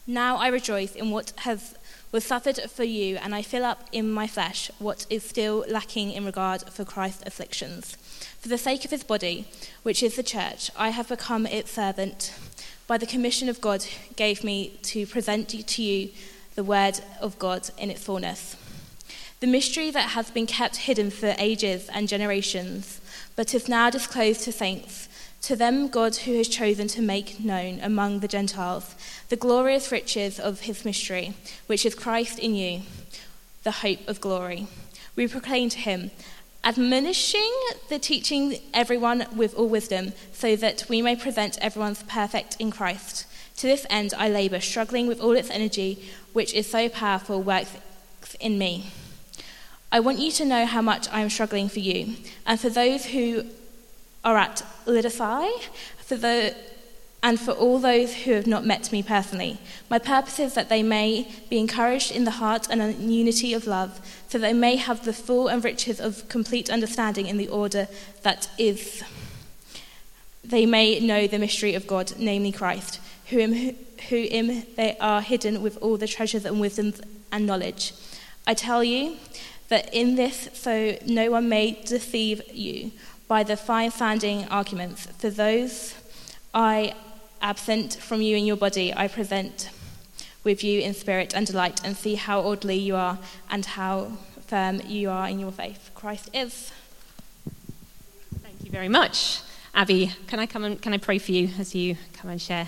Now I rejoice in what was suffered for you, and I fill up in my flesh what is still lacking in regard for Christ's afflictions. For the sake of his body, which is the church, I have become its servant. By the commission of God gave me to present to you the word of God in its fullness. The mystery that has been kept hidden for ages and generations, but is now disclosed to saints. To them God who has chosen to make known among the Gentiles the glorious riches of his mystery, which is Christ in you, the hope of glory. We proclaim to him, admonishing the teaching everyone with all wisdom, so that we may present everyone perfect in Christ. To this end I labour, struggling with all its energy, which is so powerful, works in me. I want you to know how much I am struggling for you, and for those who are at Laodicea, and for all those who have not met me personally. My purpose is that they may be encouraged in the heart and in unity of love, so they may have the full and riches of complete understanding in the order that is. They may know the mystery of God, namely Christ, who in they are hidden with all the treasures and wisdom and knowledge. I tell you that in this, so no one may deceive you by the fine-sounding arguments. For those I absent from you in your body, I present with you in spirit and delight, and see how orderly you are and how firm you are in your faith. Christ is. Thank you very much. Abby, can I pray for you as you come and share?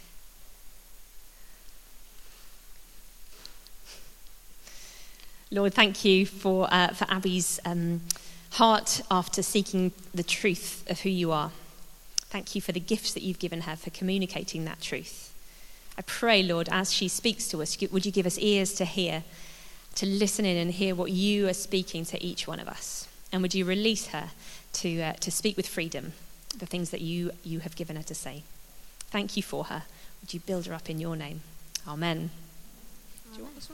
Lord, thank you for Abby's heart after seeking the truth of who you are. Thank you for the gifts that you've given her for communicating that truth. I pray, Lord, as she speaks to us, would you give us ears to hear, to listen in and hear what you are speaking to each one of us? And would you release her to speak with freedom, the things that you have given her to say? Thank you for her. Would you build her up in your name? Amen. Do you want this one?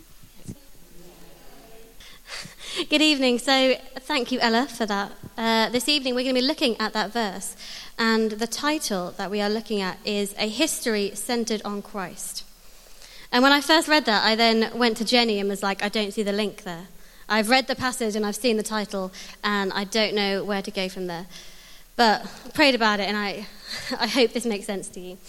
Good evening. So thank you, Ella, for that. This evening we're going to be looking at that verse, and the title that we are looking at is A History Centered on Christ. And when I first read that, I then went to Jenny and was like, I don't see the link there. I've read the passage and I've seen the title, and I don't know where to go from there. But I prayed about it, and I hope this makes sense to you.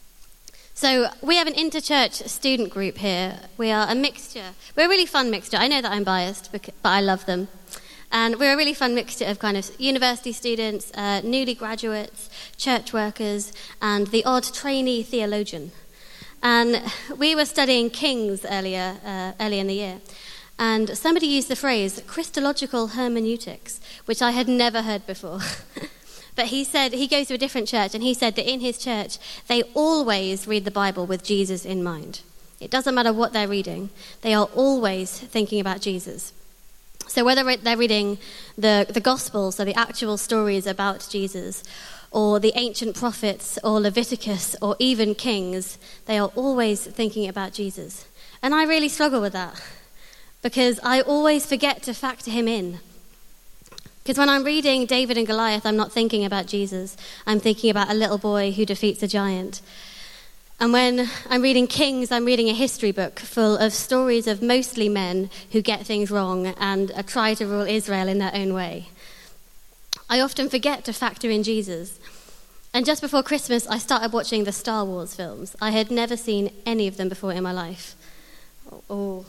So we have an interchurch student group here. We are a mixture. We're a really fun mixture. I know that I'm biased, but I love them. And we're a really fun mixture of kind of university students, newly graduates, church workers, and the odd trainee theologian. And we were studying Kings earlier in the year. And somebody used the phrase Christological hermeneutics, which I had never heard before. But he said, he goes to a different church, and he said that in his church, they always read the Bible with Jesus in mind. It doesn't matter what they're reading. They are always thinking about Jesus. So whether they're reading the Gospels, so the actual stories about Jesus, or the ancient prophets, or Leviticus, or even Kings, they are always thinking about Jesus. And I really struggle with that, because I always forget to factor him in. Because when I'm reading David and Goliath, I'm not thinking about Jesus. I'm thinking about a little boy who defeats a giant. And when I'm reading Kings, I'm reading a history book full of stories of mostly men who get things wrong and try to rule Israel in their own way. I often forget to factor in Jesus. And just before Christmas, I started watching the Star Wars films. I had never seen any of them before in my life. Oh.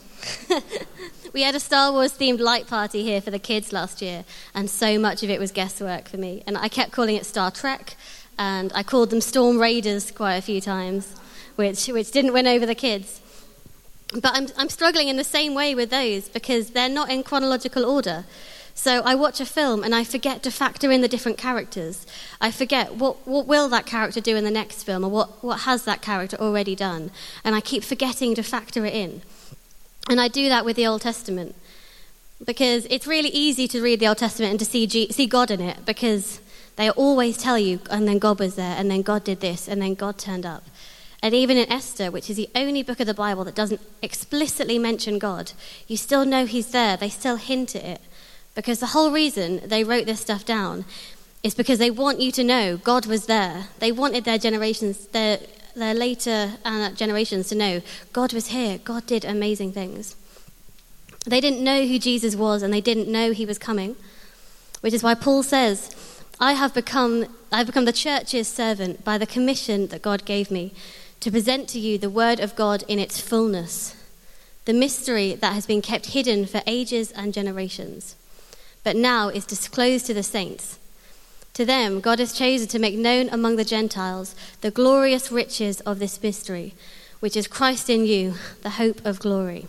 We had a Star Wars themed light party here for the kids last year, and so much of it was guesswork for me. And I kept calling it Star Trek, and I called them Storm Raiders quite a few times, which didn't win over the kids. But I'm struggling in the same way with those, because they're not in chronological order. So I watch a film and I forget to factor in the different characters. I forget what will that character do in the next film, or what has that character already done. And I keep forgetting to factor it in. And I do that with the Old Testament, because it's really easy to read the Old Testament and to see God in it, because they always tell you, and then God was there, and then God did this, and then God turned up. And even in Esther, which is the only book of the Bible that doesn't explicitly mention God, you still know he's there. They still hint at it, because the whole reason they wrote this stuff down is because they want you to know God was there. They wanted their generations, their their later generations to know God was here, God did amazing things. They didn't know who Jesus was, and they didn't know he was coming, which is why Paul says, I've become the church's servant by the commission that God gave me to present to you the word of God in its fullness, the mystery that has been kept hidden for ages and generations, but now is disclosed to the saints. To them, God has chosen to make known among the Gentiles the glorious riches of this mystery, which is Christ in you, the hope of glory.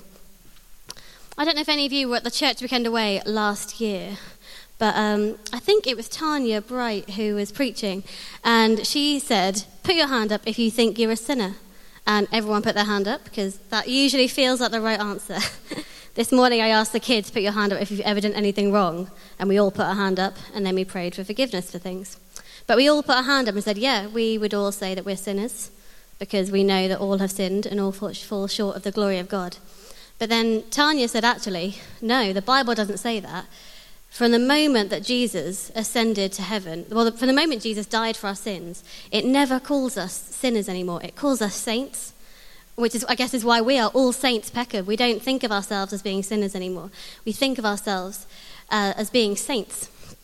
I don't know if any of you were at the Church Weekend Away last year, but I think it was Tanya Bright who was preaching, and she said, put your hand up if you think you're a sinner. And everyone put their hand up, because that usually feels like the right answer. This morning I asked the kids, put your hand up if you've ever done anything wrong, and we all put our hand up, and then we prayed for forgiveness for things. But we all put our hand up and said, yeah, we would all say that we're sinners, because we know that all have sinned and all fall short of the glory of God. But then Tanya said, actually, no, the Bible doesn't say that. From the moment that Jesus ascended to heaven, from the moment Jesus died for our sins, it never calls us sinners anymore. It calls us saints, which is, I guess, is why we are all saints peccav. We don't think of ourselves as being sinners anymore. We think of ourselves as being saints.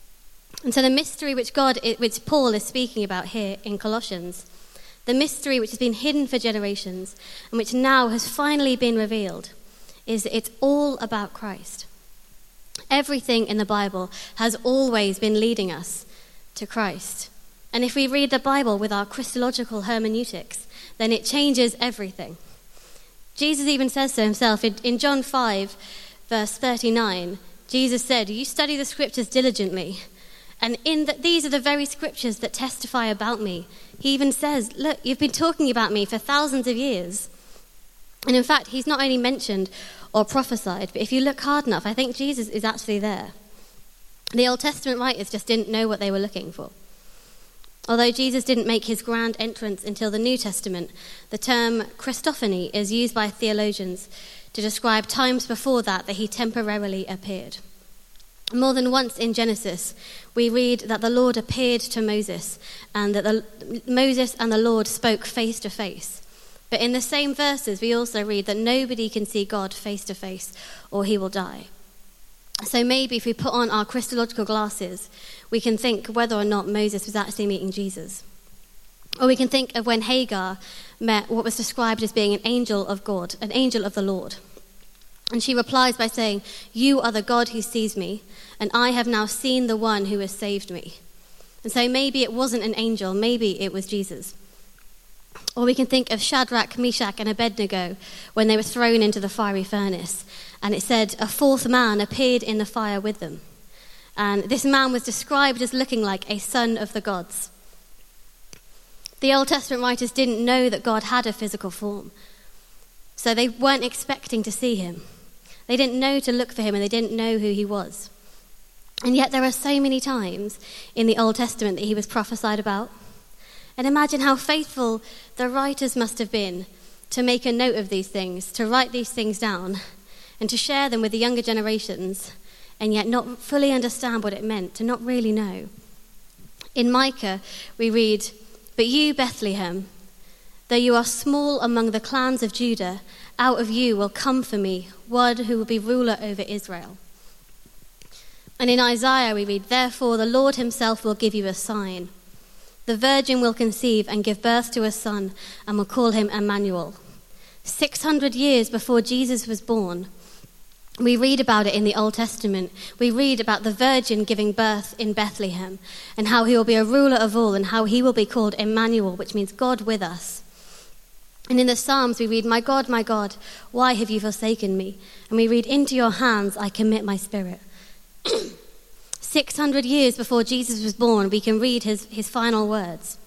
And so the mystery which Paul is speaking about here in Colossians, the mystery which has been hidden for generations and which now has finally been revealed, is it's all about Christ. Everything in the Bible has always been leading us to Christ. And if we read the Bible with our Christological hermeneutics, then it changes everything. Jesus even says so himself. In John 5, verse 39, Jesus said, you study the scriptures diligently, and these are the very scriptures that testify about me. He even says, look, you've been talking about me for thousands of years. And in fact, he's not only mentioned or prophesied, but if you look hard enough, I think Jesus is actually there. The Old Testament writers just didn't know what they were looking for. Although Jesus didn't make his grand entrance until the New Testament, the term Christophany is used by theologians to describe times before that he temporarily appeared. More than once in Genesis, we read that the Lord appeared to Moses, and that Moses and the Lord spoke face to face. But in the same verses, we also read that nobody can see God face to face, or he will die. So maybe if we put on our Christological glasses, we can think whether or not Moses was actually meeting Jesus. Or we can think of when Hagar met what was described as being an angel of God, an angel of the Lord. And she replies by saying, you are the God who sees me, and I have now seen the one who has saved me. And so maybe it wasn't an angel, maybe it was Jesus. Or we can think of Shadrach, Meshach, and Abednego when they were thrown into the fiery furnace. And it said a fourth man appeared in the fire with them. And this man was described as looking like a son of the gods. The Old Testament writers didn't know that God had a physical form, so they weren't expecting to see him. They didn't know to look for him, and they didn't know who he was. And yet there are so many times in the Old Testament that he was prophesied about. And imagine how faithful the writers must have been to make a note of these things, to write these things down, and to share them with the younger generations, and yet not fully understand what it meant, to not really know. In Micah, we read, but you, Bethlehem, though you are small among the clans of Judah, out of you will come for me one who will be ruler over Israel. And in Isaiah, we read, therefore the Lord himself will give you a sign. The virgin will conceive and give birth to a son and will call him Emmanuel. 600 years before Jesus was born, we read about it in the Old Testament. We read about the virgin giving birth in Bethlehem and how he will be a ruler of all and how he will be called Emmanuel, which means God with us. And in the Psalms we read, my God, why have you forsaken me? And we read, into your hands I commit my spirit. 600 years before Jesus was born, we can read his final words.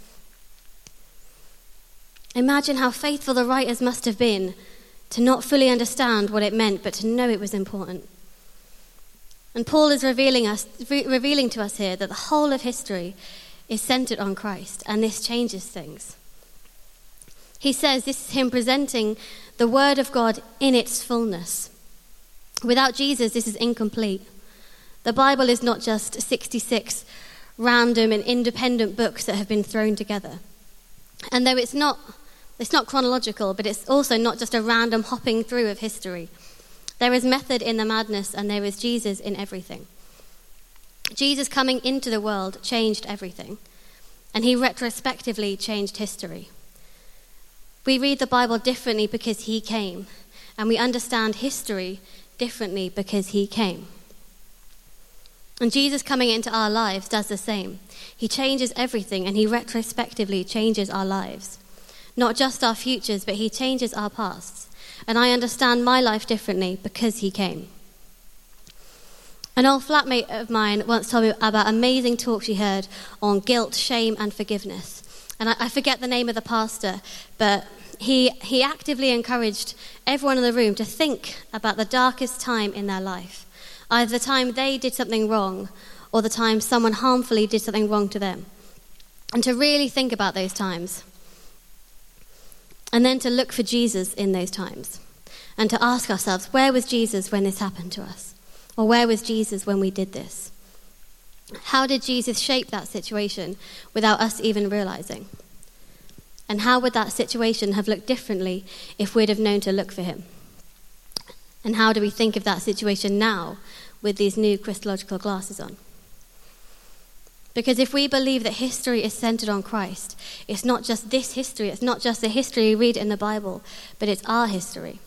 Imagine how faithful the writers must have been to not fully understand what it meant, but to know it was important. And Paul is revealing to us here that the whole of history is centered on Christ, and this changes things. He says this is him presenting the word of God in its fullness. Without Jesus, this is incomplete. The Bible is not just 66 random and independent books that have been thrown together. And though it's not It's not chronological, but it's also not just a random hopping through of history. There is method in the madness, and there is Jesus in everything. Jesus coming into the world changed everything, and he retrospectively changed history. We read the Bible differently because he came, and we understand history differently because he came. And Jesus coming into our lives does the same. He changes everything, and he retrospectively changes our lives. Not just our futures, but he changes our pasts. And I understand my life differently because he came. An old flatmate of mine once told me about an amazing talk she heard on guilt, shame, and forgiveness. And I forget the name of the pastor, but he actively encouraged everyone in the room to think about the darkest time in their life, either the time they did something wrong or the time someone harmfully did something wrong to them, and to really think about those times. And then to look for Jesus in those times, and to ask ourselves, where was Jesus when this happened to us? Or where was Jesus when we did this? How did Jesus shape that situation without us even realizing? And how would that situation have looked differently if we'd have known to look for him? And how do we think of that situation now with these new Christological glasses on? Because if we believe that history is centered on Christ, it's not just this history, it's not just the history we read in the Bible, but it's our history.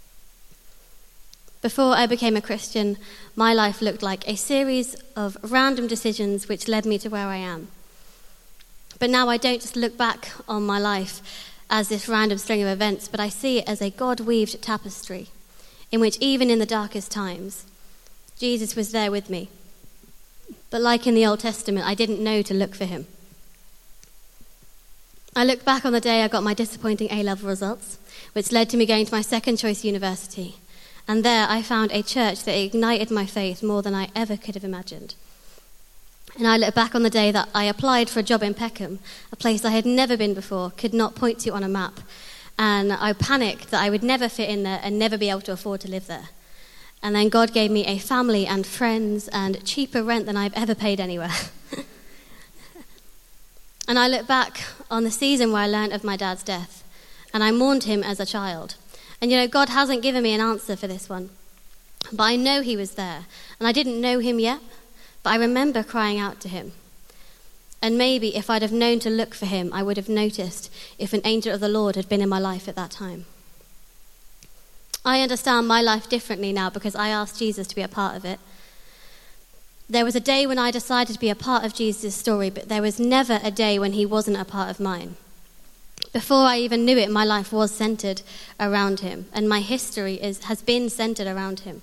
Before I became a Christian, my life looked like a series of random decisions which led me to where I am. But now I don't just look back on my life as this random string of events, but I see it as a God-weaved tapestry in which even in the darkest times, Jesus was there with me. But like in the Old Testament, I didn't know to look for him. I look back on the day I got my disappointing A-level results, which led to me going to my second choice university. And there I found a church that ignited my faith more than I ever could have imagined. And I look back on the day that I applied for a job in Peckham, a place I had never been before, could not point to on a map. And I panicked that I would never fit in there and never be able to afford to live there. And then God gave me a family and friends and cheaper rent than I've ever paid anywhere. And I look back on the season where I learned of my dad's death, and I mourned him as a child. And God hasn't given me an answer for this one. But I know he was there. And I didn't know him yet, but I remember crying out to him. And maybe if I'd have known to look for him, I would have noticed if an angel of the Lord had been in my life at that time. I understand my life differently now because I asked Jesus to be a part of it. There was a day when I decided to be a part of Jesus' story, but there was never a day when he wasn't a part of mine. Before I even knew it, my life was centered around him, and my history has been centered around him.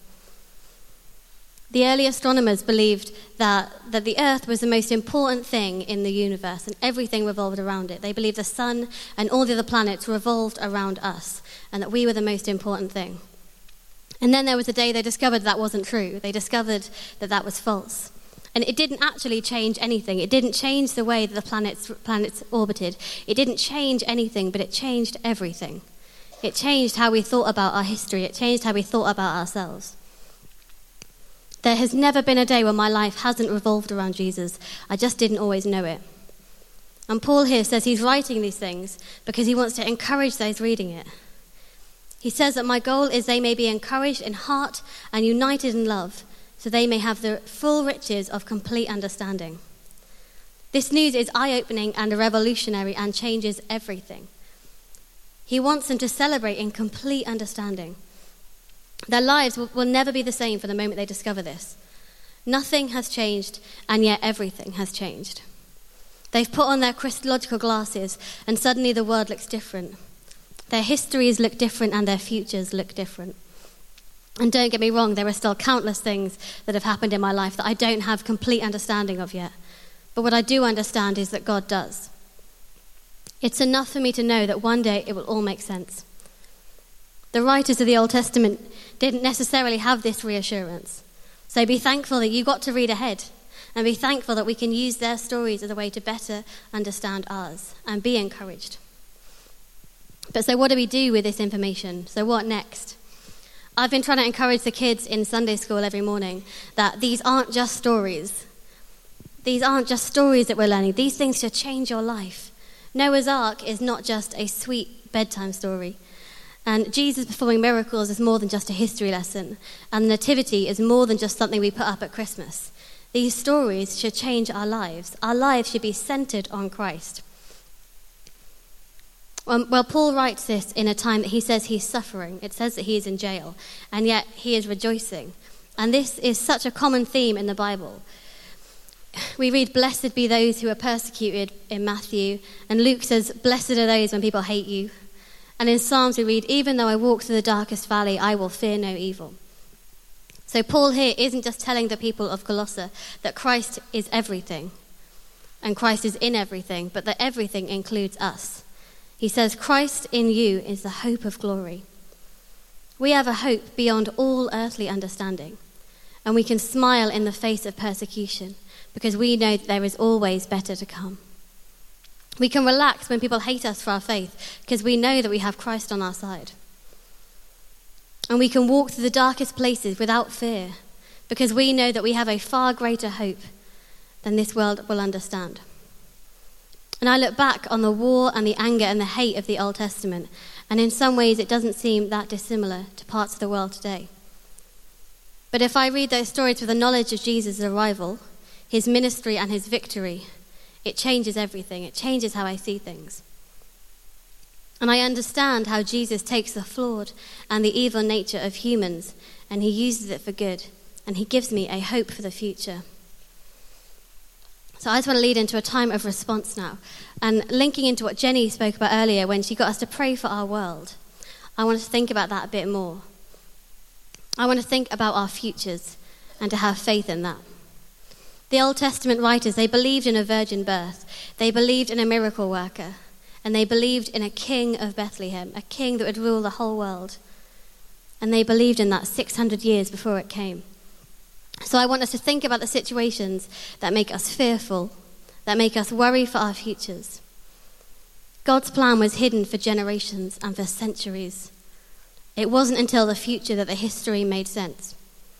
The early astronomers believed that the Earth was the most important thing in the universe, and everything revolved around it. They believed the sun and all the other planets revolved around us, and that we were the most important thing. And then there was a day they discovered that wasn't true. They discovered that that was false. And it didn't actually change anything. It didn't change the way that the planets orbited. It didn't change anything, but it changed everything. It changed how we thought about our history. It changed how we thought about ourselves. There has never been a day when my life hasn't revolved around Jesus. I just didn't always know it. And Paul here says he's writing these things because he wants to encourage those reading it. He says that my goal is they may be encouraged in heart and united in love, so they may have the full riches of complete understanding. This news is eye-opening and revolutionary and changes everything. He wants them to celebrate in complete understanding. Their lives will never be the same from the moment they discover this. Nothing has changed, and yet everything has changed. They've put on their Christological glasses, and suddenly the world looks different. Their histories look different, and their futures look different. And don't get me wrong, there are still countless things that have happened in my life that I don't have complete understanding of yet. But what I do understand is that God does. It's enough for me to know that one day it will all make sense. The writers of the Old Testament didn't necessarily have this reassurance. So be thankful that you got to read ahead, and be thankful that we can use their stories as a way to better understand ours, and be encouraged. But so what do we do with this information? So what next? I've been trying to encourage the kids in Sunday school every morning that these aren't just stories. These aren't just stories that we're learning. These things should change your life. Noah's Ark is not just a sweet bedtime story. And Jesus performing miracles is more than just a history lesson. And the Nativity is more than just something we put up at Christmas. These stories should change our lives. Our lives should be centered on Christ. Well, Paul writes this in a time that he says he's suffering. It says that he is in jail, and yet he is rejoicing. And this is such a common theme in the Bible. We read, "Blessed be those who are persecuted" in Matthew, and Luke says, "Blessed are those when people hate you." And in Psalms we read, "Even though I walk through the darkest valley, I will fear no evil." So Paul here isn't just telling the people of Colossae that Christ is everything, and Christ is in everything, but that everything includes us. He says, "Christ in you is the hope of glory." We have a hope beyond all earthly understanding, and we can smile in the face of persecution because we know that there is always better to come. We can relax when people hate us for our faith because we know that we have Christ on our side. And we can walk through the darkest places without fear because we know that we have a far greater hope than this world will understand. And I look back on the war and the anger and the hate of the Old Testament, and in some ways it doesn't seem that dissimilar to parts of the world today. But if I read those stories with the knowledge of Jesus' arrival, his ministry and his victory, it changes everything. It changes how I see things. And I understand how Jesus takes the flawed and the evil nature of humans and he uses it for good, and he gives me a hope for the future. So I just want to lead into a time of response now. And linking into what Jenny spoke about earlier when she got us to pray for our world, I want us to think about that a bit more. I want to think about our futures and to have faith in that. The Old Testament writers, they believed in a virgin birth. They believed in a miracle worker. And they believed in a king of Bethlehem, a king that would rule the whole world. And they believed in that 600 years before it came. So I want us to think about the situations that make us fearful, that make us worry for our futures. God's plan was hidden for generations and for centuries. It wasn't until the future that the history made sense.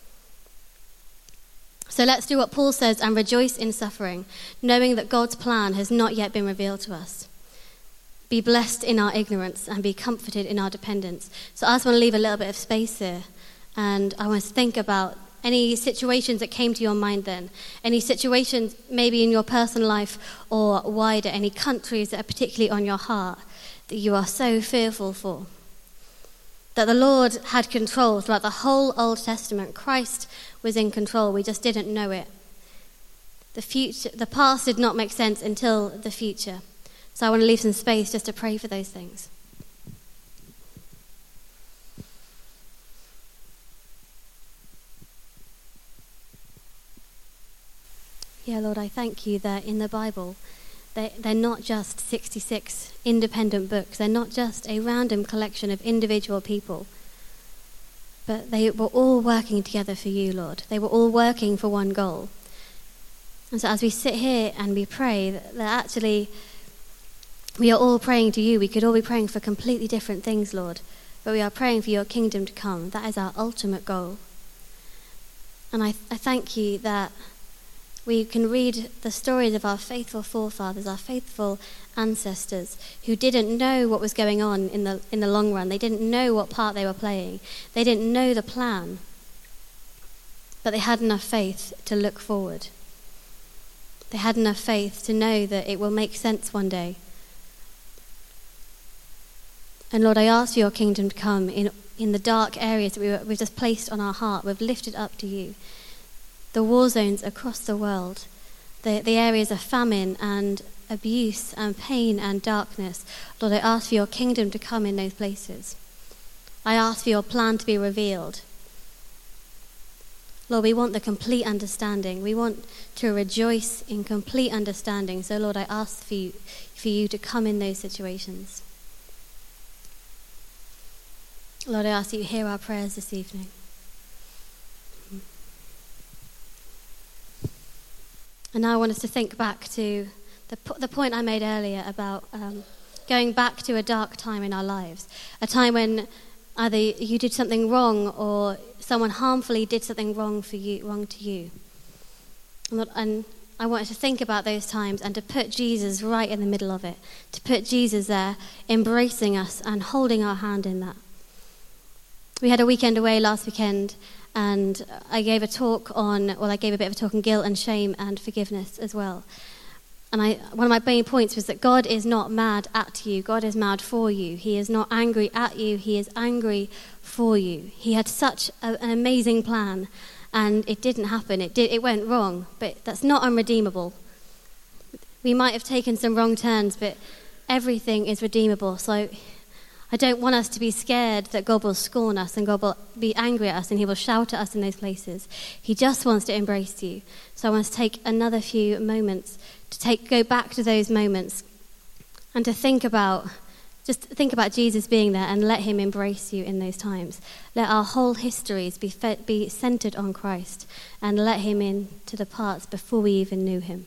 So let's do what Paul says and rejoice in suffering, knowing that God's plan has not yet been revealed to us. Be blessed in our ignorance and be comforted in our dependence. So I just want to leave a little bit of space here, and I want to think about any situations that came to your mind then, any situations maybe in your personal life or wider, any countries that are particularly on your heart that you are so fearful for. That the Lord had control throughout the whole Old Testament. Christ was in control, we just didn't know it. The past did not make sense until the future. So I want to leave some space just to pray for those things. Yeah, Lord, I thank you that in the Bible, they're not just 66 independent books. They're not just a random collection of individual people. But they were all working together for you, Lord. They were all working for one goal. And so as we sit here and we pray, that actually we are all praying to you. We could all be praying for completely different things, Lord. But we are praying for your kingdom to come. That is our ultimate goal. And I thank you that we can read the stories of our faithful forefathers, our faithful ancestors, who didn't know what was going on in the long run. They didn't know what part they were playing. They didn't know the plan. But they had enough faith to look forward. They had enough faith to know that it will make sense one day. And Lord, I ask for your kingdom to come in the dark areas that we've just placed on our heart. We've lifted up to you. The war zones across the world, the areas of famine and abuse and pain and darkness. Lord, I ask for your kingdom to come in those places. I ask for your plan to be revealed. Lord, we want the complete understanding. We want to rejoice in complete understanding. So, Lord, I ask for you to come in those situations. Lord, I ask that you hear our prayers this evening. And now I want us to think back to the point I made earlier about going back to a dark time in our lives, a time when either you did something wrong or someone harmfully did something wrong to you. And I wanted to think about those times and to put Jesus right in the middle of it, to put Jesus there, embracing us and holding our hand in that. We had a weekend away last weekend, and I gave a bit of a talk on guilt and shame and forgiveness as well. And one of my main points was that God is not mad at you. God is mad for you. He is not angry at you. He is angry for you. He had such an amazing plan, and it didn't happen. It went wrong, but that's not unredeemable. We might have taken some wrong turns, but everything is redeemable. So I don't want us to be scared that God will scorn us and God will be angry at us and he will shout at us in those places. He just wants to embrace you. So I want to take another few moments to go back to those moments and to think about Jesus being there and let him embrace you in those times. Let our whole histories be centered on Christ and let him into the parts before we even knew him.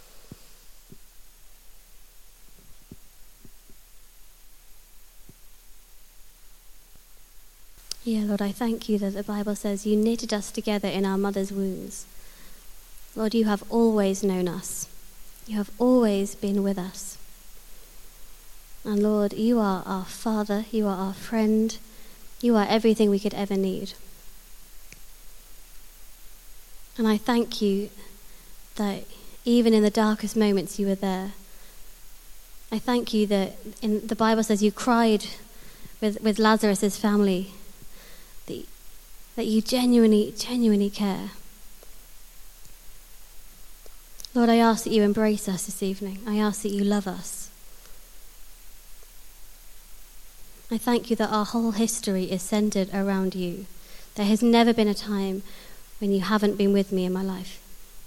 Yeah, Lord, I thank you that the Bible says you knitted us together in our mother's wombs. Lord, you have always known us. You have always been with us. And Lord, you are our Father, you are our friend, you are everything we could ever need. And I thank you that even in the darkest moments you were there. I thank you that the Bible says you cried with Lazarus' family, that you genuinely care. Lord, I ask that you embrace us this evening. I ask that you love us. I thank you that our whole history is centered around you. There has never been a time when you haven't been with me in my life.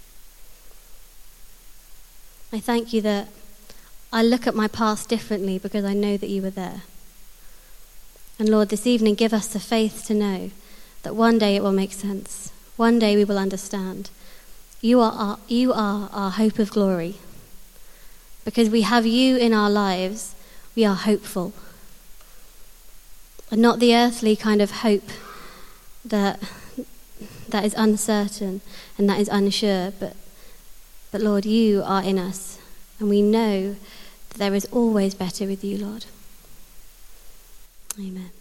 I thank you that I look at my past differently because I know that you were there. And Lord, this evening, give us the faith to know that one day it will make sense. One day we will understand. You are our hope of glory. Because we have you in our lives, we are hopeful. And not the earthly kind of hope that is uncertain and that is unsure, but Lord, you are in us. And we know that there is always better with you, Lord. Amen.